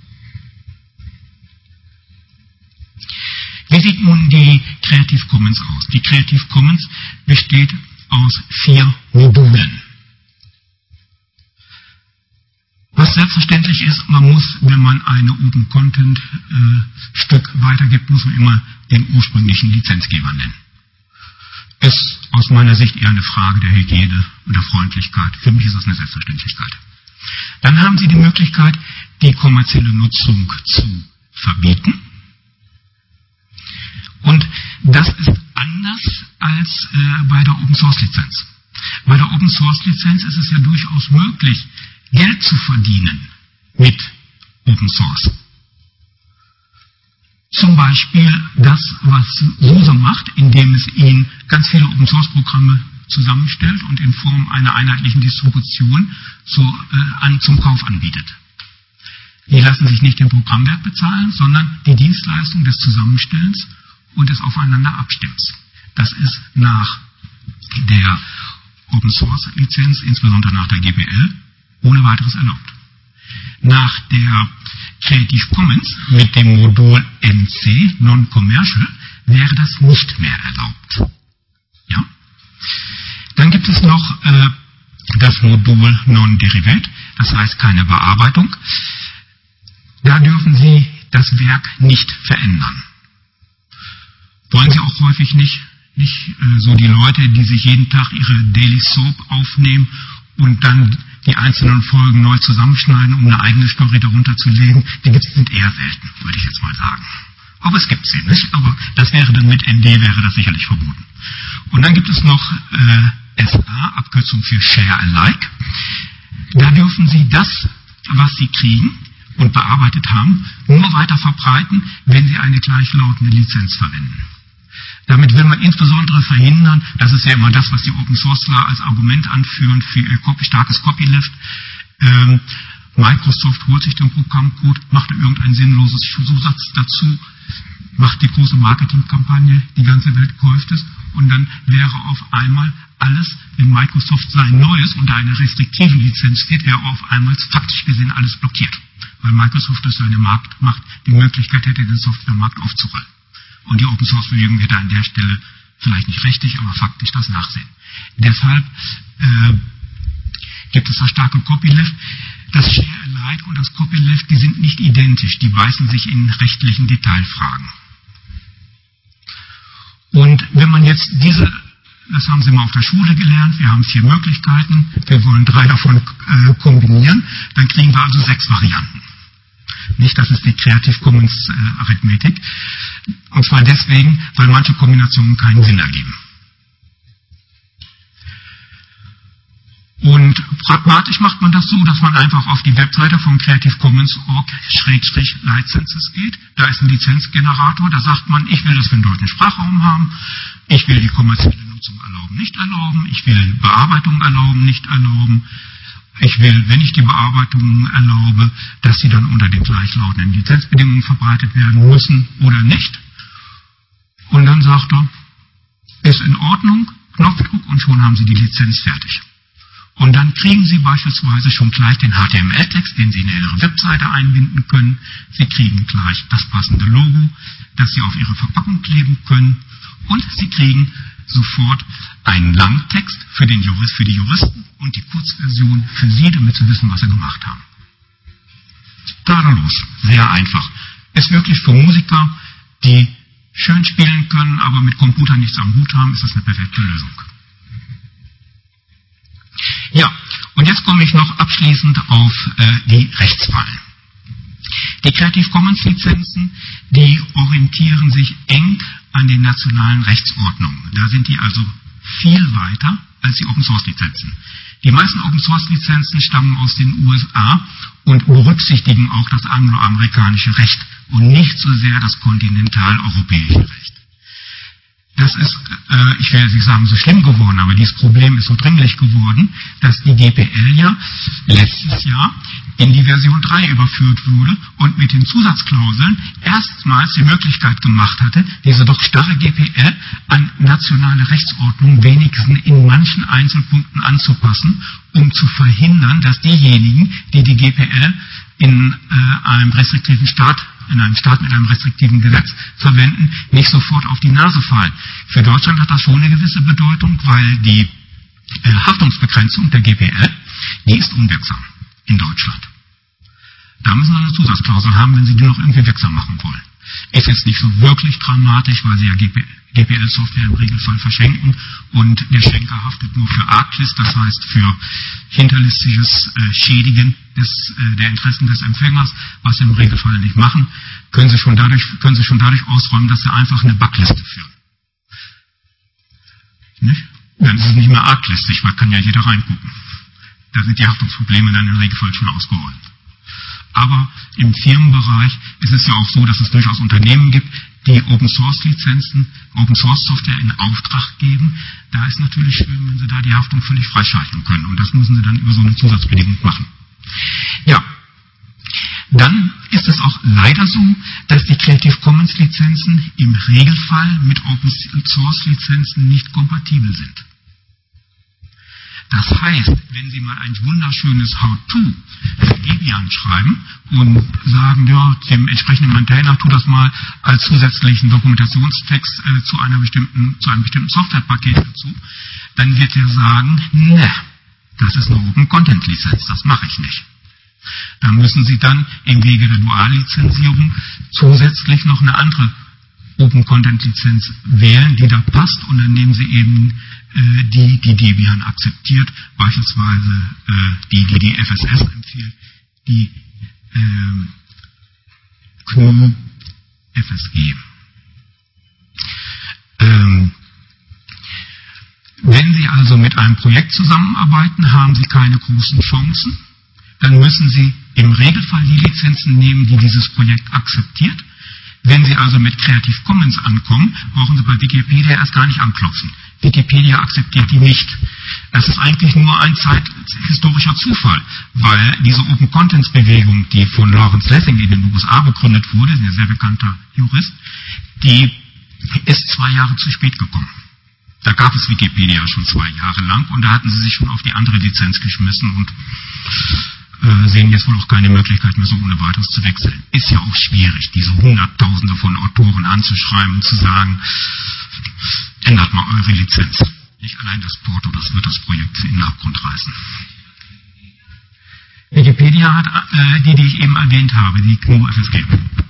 Wie sieht nun die Creative Commons aus? Die Creative Commons besteht aus 4 Modulen. Was selbstverständlich ist, man muss, wenn man eine Open Content Stück weitergibt, muss man immer den ursprünglichen Lizenzgeber nennen. Ist aus meiner Sicht eher eine Frage der Hygiene und der Freundlichkeit. Für mich ist das eine Selbstverständlichkeit. Dann haben Sie die Möglichkeit, die kommerzielle Nutzung zu verbieten. Und das ist anders als bei der Open Source Lizenz. Bei der Open Source Lizenz ist es ja durchaus möglich, Geld zu verdienen mit Open Source. Zum Beispiel das, was SUSE macht, indem es Ihnen ganz viele Open Source Programme zusammenstellt und in Form einer einheitlichen Distribution zum Kauf anbietet. Die lassen sich nicht den Programmwert bezahlen, sondern die Dienstleistung des Zusammenstellens und des Aufeinander Abstimmens. Das ist nach der Open Source Lizenz, insbesondere nach der GPL, ohne weiteres erlaubt. Nach der Creative Commons mit dem Modul NC, Non-Commercial, wäre das nicht mehr erlaubt. Ja? Dann gibt es noch das Modul Non-Derivate, das heißt keine Bearbeitung. Da dürfen Sie das Werk nicht verändern. Wollen Sie auch häufig nicht so die Leute, die sich jeden Tag ihre Daily Soap aufnehmen und dann die einzelnen Folgen neu zusammenschneiden, um eine eigene Story darunter zu legen, sind eher selten, würde ich jetzt mal sagen. Aber es gibt sie nicht, aber das wäre dann mit ND wäre das sicherlich verboten. Und dann gibt es noch SA, Abkürzung für Share Alike. Da dürfen Sie das, was Sie kriegen und bearbeitet haben, nur weiter verbreiten, wenn Sie eine gleichlautende Lizenz verwenden. Damit will man insbesondere verhindern, das ist ja immer das, was die Open Sourceler als Argument anführen für ihr starkes Copyleft. Microsoft holt sich den Programmcode, macht irgendein sinnloses Zusatz dazu, macht die große Marketingkampagne, die ganze Welt kauft es und dann wäre auf einmal alles, wenn Microsoft sein Neues unter einer restriktiven Lizenz steht, wäre auf einmal faktisch gesehen alles blockiert. Weil Microsoft durch seine Marktmacht die Möglichkeit hätte, den Softwaremarkt aufzurollen. Und die Open Source Bewegung hätte an der Stelle vielleicht nicht rechtlich, aber faktisch das Nachsehen. Deshalb gibt es das starke Copyleft. Das Share Alike und das Copyleft, die sind nicht identisch, die beißen sich in rechtlichen Detailfragen. Und wenn man jetzt das haben Sie mal auf der Schule gelernt, wir haben 4 Möglichkeiten, wir wollen 3 davon kombinieren, dann kriegen wir also 6 Varianten. Nicht, das ist die Creative Commons Arithmetik. Und zwar deswegen, weil manche Kombinationen keinen Sinn ergeben. Und pragmatisch macht man das so, dass man einfach auf die Webseite von Creative Commons.org/licenses geht. Da ist ein Lizenzgenerator, da sagt man, ich will das für den deutschen Sprachraum haben, ich will die kommerzielle Nutzung erlauben, nicht erlauben, ich will Bearbeitung erlauben, nicht erlauben. Ich will, wenn ich die Bearbeitung erlaube, dass sie dann unter den gleichlautenden Lizenzbedingungen verbreitet werden müssen oder nicht. Und dann sagt er, ist in Ordnung, Knopfdruck und schon haben Sie die Lizenz fertig. Und dann kriegen Sie beispielsweise schon gleich den HTML-Text, den Sie in Ihre Webseite einbinden können. Sie kriegen gleich das passende Logo, das Sie auf Ihre Verpackung kleben können. Und Sie kriegen sofort einen Langtext für die Juristen und die Kurzversion für Sie, damit Sie wissen, was Sie gemacht haben. Tadellos, sehr einfach. Ist wirklich für Musiker, die schön spielen können, aber mit Computern nichts am Hut haben, ist das eine perfekte Lösung. Ja, und jetzt komme ich noch abschließend auf die Rechtsfallen. Die Creative Commons Lizenzen, die orientieren sich eng an den nationalen Rechtsordnungen. Da sind die also viel weiter als die Open Source Lizenzen. Die meisten Open Source Lizenzen stammen aus den USA und berücksichtigen auch das angloamerikanische Recht und nicht so sehr das kontinentaleuropäische Recht. Das ist, ich will jetzt nicht sagen, so schlimm geworden, aber dieses Problem ist so dringlich geworden, dass die GPL ja letztes Jahr in die Version 3 überführt wurde und mit den Zusatzklauseln erstmals die Möglichkeit gemacht hatte, diese doch starre GPL an nationale Rechtsordnung wenigstens in manchen Einzelpunkten anzupassen, um zu verhindern, dass diejenigen, die die GPL in einem Staat mit einem restriktiven Gesetz verwenden, nicht sofort auf die Nase fallen. Für Deutschland hat das schon eine gewisse Bedeutung, weil die Haftungsbegrenzung der GPL, die ist unwirksam in Deutschland. Da müssen Sie eine Zusatzklausel haben, wenn Sie die noch irgendwie wirksam machen wollen. Ist jetzt nicht so wirklich dramatisch, weil Sie ja GPL-Software im Regelfall verschenken und der Schenker haftet nur für Arglist, das heißt für hinterlistiges Schädigen der Interessen des Empfängers, was Sie im Regelfall nicht machen, können Sie schon dadurch ausräumen, dass Sie einfach eine Bugliste führen. Nicht? Dann ist es nicht mehr arglistig, weil kann ja jeder reingucken. Da sind die Haftungsprobleme dann im Regelfall schon ausgeräumt. Aber im Firmenbereich ist es ja auch so, dass es durchaus Unternehmen gibt, die Open-Source-Lizenzen, Open-Source-Software in Auftrag geben. Da ist natürlich schön, wenn Sie da die Haftung völlig freischalten können. Und das müssen Sie dann über so eine Zusatzbedingung machen. Ja, dann ist es auch leider so, dass die Creative Commons-Lizenzen im Regelfall mit Open-Source-Lizenzen nicht kompatibel sind. Das heißt, wenn Sie mal ein wunderschönes How-To für Debian schreiben und sagen, ja, dem entsprechenden Maintainer tu das mal als zusätzlichen Dokumentationstext zu einem bestimmten Softwarepaket dazu, dann wird er sagen, ne, das ist eine Open-Content-Lizenz, das mache ich nicht. Da müssen Sie dann im Wege der Duallizenzierung zusätzlich noch eine andere Open-Content-Lizenz wählen, die da passt, und dann nehmen Sie eben die Debian akzeptiert, beispielsweise die FSS empfiehlt, die GNU FSG. Wenn Sie also mit einem Projekt zusammenarbeiten, haben Sie keine großen Chancen. Dann müssen Sie im Regelfall die Lizenzen nehmen, die dieses Projekt akzeptiert. Wenn Sie also mit Creative Commons ankommen, brauchen Sie bei Wikipedia erst gar nicht anklopfen. Wikipedia akzeptiert die nicht. Das ist eigentlich nur ein zeithistorischer Zufall, weil diese Open Contents Bewegung, die von Lawrence Lessig in den USA begründet wurde, ein sehr bekannter Jurist, die ist 2 Jahre zu spät gekommen. Da gab es Wikipedia schon 2 Jahre lang und da hatten sie sich schon auf die andere Lizenz geschmissen und sehen jetzt wohl auch keine Möglichkeit mehr, so ohne weiteres zu wechseln. Ist ja auch schwierig, diese Hunderttausende von Autoren anzuschreiben und zu sagen, ändert mal eure Lizenz. Nicht allein das Porto, das wird das Projekt in den Abgrund reißen. Wikipedia hat die ich eben erwähnt habe, die GNU FSG.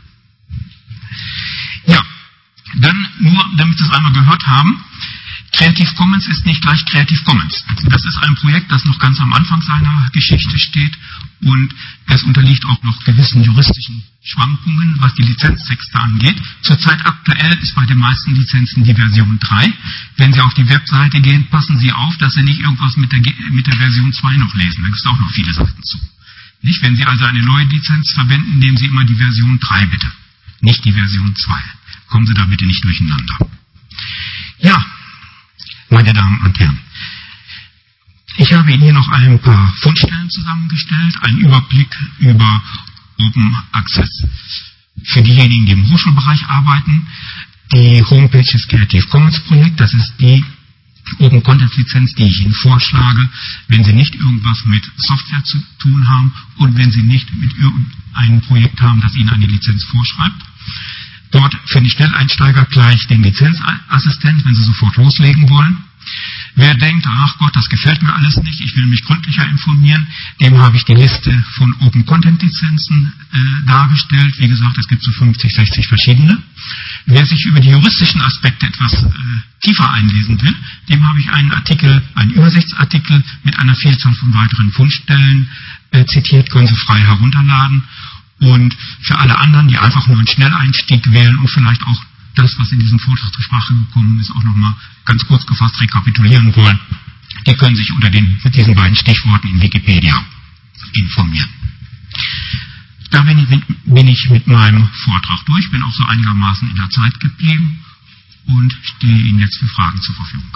Ja, dann nur, damit Sie es einmal gehört haben, Creative Commons ist nicht gleich Creative Commons. Das ist ein Projekt, das noch ganz am Anfang seiner Geschichte steht und es unterliegt auch noch gewissen juristischen Schwankungen, was die Lizenztexte angeht. Zurzeit aktuell ist bei den meisten Lizenzen die Version 3. Wenn Sie auf die Webseite gehen, passen Sie auf, dass Sie nicht irgendwas mit der Version 2 noch lesen. Da gibt es auch noch viele Seiten zu. Nicht? Wenn Sie also eine neue Lizenz verwenden, nehmen Sie immer die Version 3 bitte, nicht die Version 2. Kommen Sie da bitte nicht durcheinander. Ja, meine Damen und Herren, ich habe Ihnen hier noch ein paar Fundstellen zusammengestellt, einen Überblick über Open Access. Für diejenigen, die im Hochschulbereich arbeiten, die Homepage des Creative Commons Projekt, das ist die Open Content Lizenz, die ich Ihnen vorschlage, wenn Sie nicht irgendwas mit Software zu tun haben und wenn Sie nicht mit irgendeinem Projekt haben, das Ihnen eine Lizenz vorschreibt. Dort für die Schnelleinsteiger gleich den Lizenzassistent, wenn Sie sofort loslegen wollen. Wer denkt, ach Gott, das gefällt mir alles nicht, ich will mich gründlicher informieren, dem habe ich die Liste von Open Content Lizenzen dargestellt. Wie gesagt, es gibt so 50, 60 verschiedene. Wer sich über die juristischen Aspekte etwas tiefer einlesen will, dem habe ich einen Übersichtsartikel mit einer Vielzahl von weiteren Fundstellen zitiert, können Sie frei herunterladen. Und für alle anderen, die einfach nur einen Schnelleinstieg wählen und vielleicht auch das, was in diesem Vortrag zur Sprache gekommen ist, auch nochmal ganz kurz gefasst rekapitulieren wollen, die können sich mit diesen beiden Stichworten in Wikipedia informieren. Da bin ich mit meinem Vortrag durch, bin auch so einigermaßen in der Zeit geblieben und stehe Ihnen jetzt für Fragen zur Verfügung.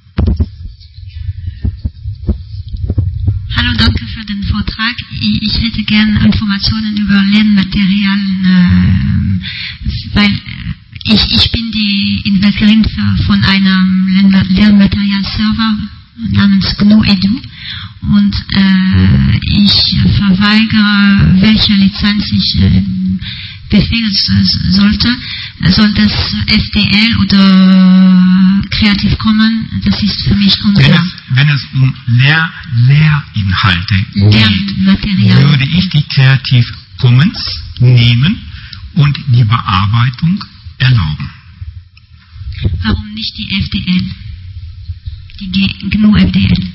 Hallo, danke für den Vortrag. Ich hätte gerne Informationen über Lernmaterialien, weil ich bin die Entwicklerin von einem Lernmaterial-Server namens GNU Edu und ich verweigere, welche Lizenz ich befehlen sollte. Soll das FDL oder Creative Commons? Das ist für mich unklar.
Wenn es um Lehrinhalte geht, würde ich die Creative Commons nehmen und die Bearbeitung erlauben.
Warum nicht die FDL? Die GNU-FDL?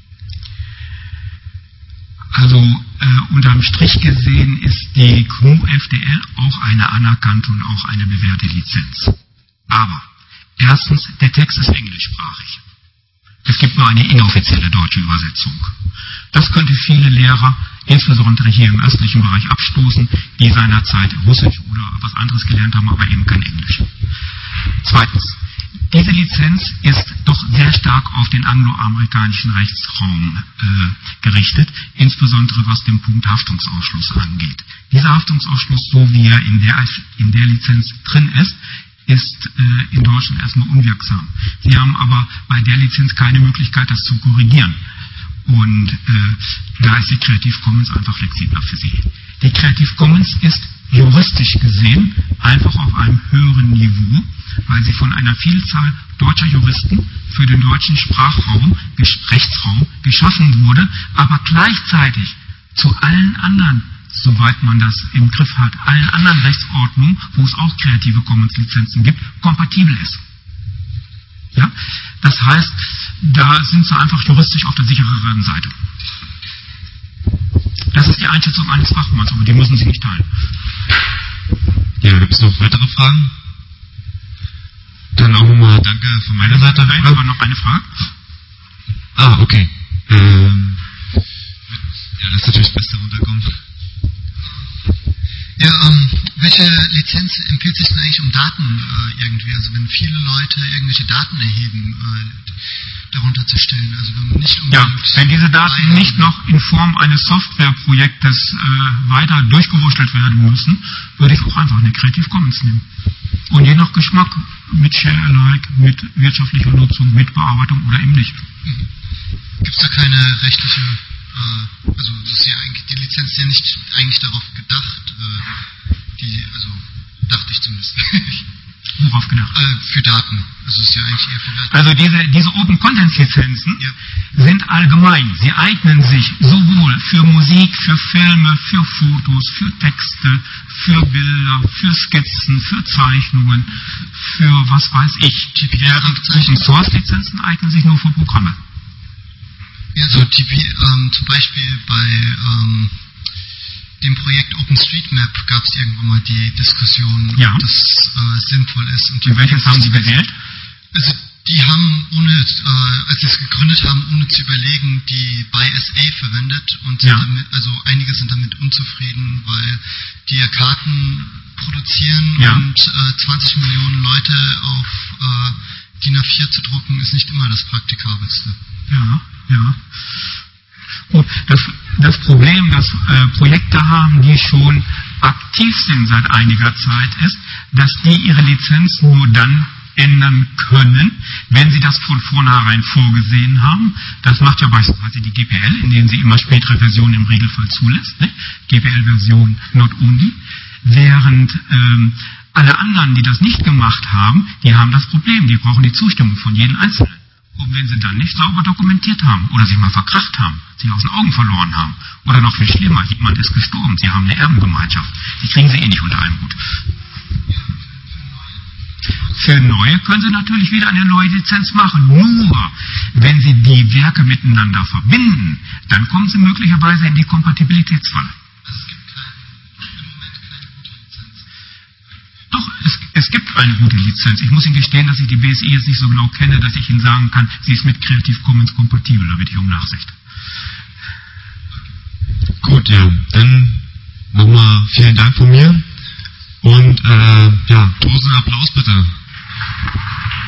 Also unterm Strich gesehen ist die GNU-FDL auch eine anerkannte und auch eine bewährte Lizenz. Aber erstens, der Text ist englischsprachig. Es gibt nur eine inoffizielle deutsche Übersetzung. Das könnte viele Lehrer, insbesondere hier im östlichen Bereich, abstoßen, die seinerzeit Russisch oder was anderes gelernt haben, aber eben kein Englisch. Zweitens, diese Lizenz ist doch sehr stark auf den angloamerikanischen Rechtsraum gerichtet, insbesondere was den Punkt Haftungsausschluss angeht. Dieser Haftungsausschluss, so wie er in der Lizenz drin ist in Deutschland erstmal unwirksam. Sie haben aber bei der Lizenz keine Möglichkeit, das zu korrigieren. Und da ist die Creative Commons einfach flexibler für Sie. Die Creative Commons ist juristisch gesehen einfach auf einem höheren Niveau, weil sie von einer Vielzahl deutscher Juristen für den deutschen Sprachraum, Rechtsraum geschaffen wurde, aber gleichzeitig zu allen anderen, soweit man das im Griff hat, allen anderen Rechtsordnungen, wo es auch Creative Commons Lizenzen gibt, kompatibel ist. Ja? Das heißt, da sind sie einfach juristisch auf der sichereren Seite. Das ist die Einschätzung eines Fachmanns, aber die müssen Sie nicht teilen.
Ja, gibt es noch weitere Fragen? Dann auch nochmal danke von meiner Seite.
Nein, aber noch eine Frage.
Ah, okay. Ja, lass natürlich das Beste runterkommen.
Ja, welche Lizenz empfiehlt sich denn eigentlich um Daten irgendwie? Also wenn viele Leute irgendwelche Daten erheben, darunter zu stellen. Also wenn nicht
wenn diese Daten nicht noch in Form eines Softwareprojektes weiter durchgewurschtelt werden müssen, würde ich auch einfach eine Creative Commons nehmen. Und je nach Geschmack mit Share-alike, mit wirtschaftlicher Nutzung, mit Bearbeitung oder eben nicht.
Gibt es da keine rechtliche, also das ist ja eigentlich, die Lizenz ist ja nicht eigentlich darauf gedacht, dachte ich zumindest.
Worauf gedacht?
Für Daten. Also ist ja eigentlich eher für Daten.
Also diese Open-Content-Lizenzen sind allgemein. Sie eignen sich sowohl für Musik, für Filme, für Fotos, für Texte, für Bilder, für Skizzen, für Zeichnungen, für was weiß ich. Open-Source-Lizenzen eignen sich nur für Programme.
Ja, so zum Beispiel bei dem Projekt OpenStreetMap gab es irgendwann mal die Diskussion, ob das sinnvoll ist. Und
welches haben Sie gewählt?
Also die haben, als sie es gegründet haben, ohne zu überlegen, die BySA verwendet und einige sind damit unzufrieden, weil die ja Karten produzieren und 20 Millionen Leute auf DIN A4 zu drucken, ist nicht immer das Praktikabelste.
Ja. Gut, das Problem, das Projekte haben, die schon aktiv sind seit einiger Zeit, ist, dass die ihre Lizenz nur dann ändern können, wenn sie das von vornherein vorgesehen haben. Das macht ja beispielsweise die GPL, indem sie immer spätere Versionen im Regelfall zulässt, ne? GPL-Version not only, während alle anderen, die das nicht gemacht haben, die haben das Problem, die brauchen die Zustimmung von jedem Einzelnen. Und wenn sie dann nicht sauber dokumentiert haben oder sich mal verkracht haben, sich aus den Augen verloren haben oder noch viel schlimmer, jemand ist gestorben, sie haben eine Erbengemeinschaft, die kriegen sie eh nicht unter einem Hut. Für neue können sie natürlich wieder eine neue Lizenz machen. Nur, wenn sie die Werke miteinander verbinden, dann kommen sie möglicherweise in die Kompatibilitätsfalle. Doch, es gibt eine gute Lizenz. Ich muss Ihnen gestehen, dass ich die BSI jetzt nicht so genau kenne, dass ich Ihnen sagen kann, sie ist mit Creative Commons kompatibel. Da bitte ich um Nachsicht.
Gut, ja. Dann nochmal vielen Dank von mir. Und großen Applaus bitte.